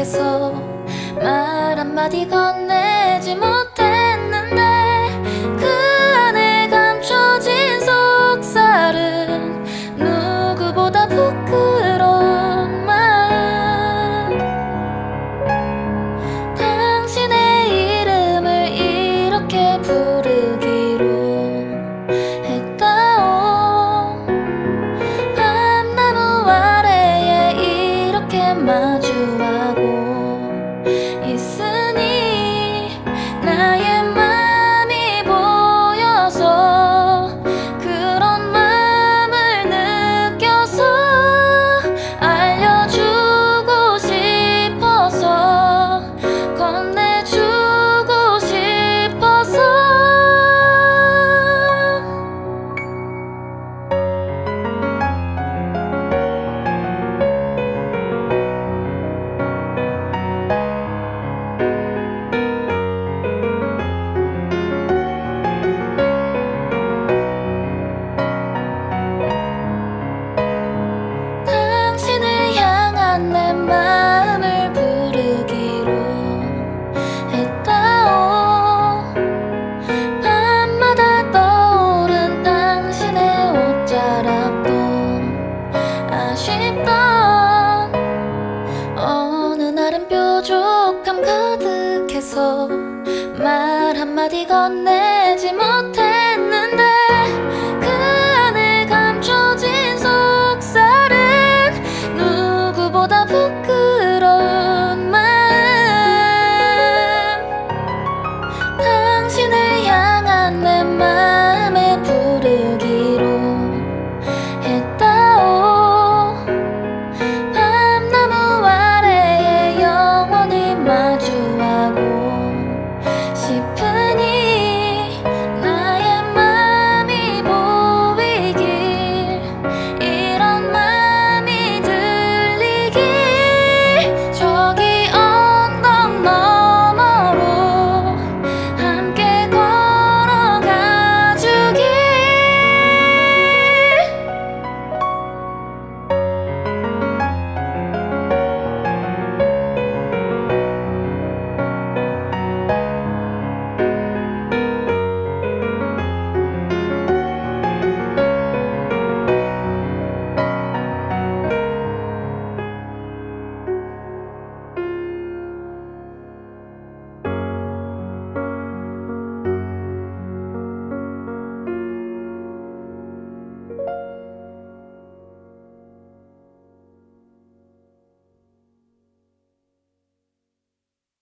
가득해서 말 한마디 건네지 못했는데 그 안에 감춰진 속살은 누구보다 부끄러운 마음. 당신의 이름을 이렇게 부르기로 했다오. 밤나무 아래에 이렇게 마주하고 있으니 나의 맘이 보여서 그런 맘을 느껴서 알려주고 싶어서 건네주고 싶어서 당신을 향한 내 마음을 부르기로 했다오. 밤마다 떠오른 당신의 옷자락도 아쉽던 어느 날은 뾰족함 가득해서 말 한마디 건네지 못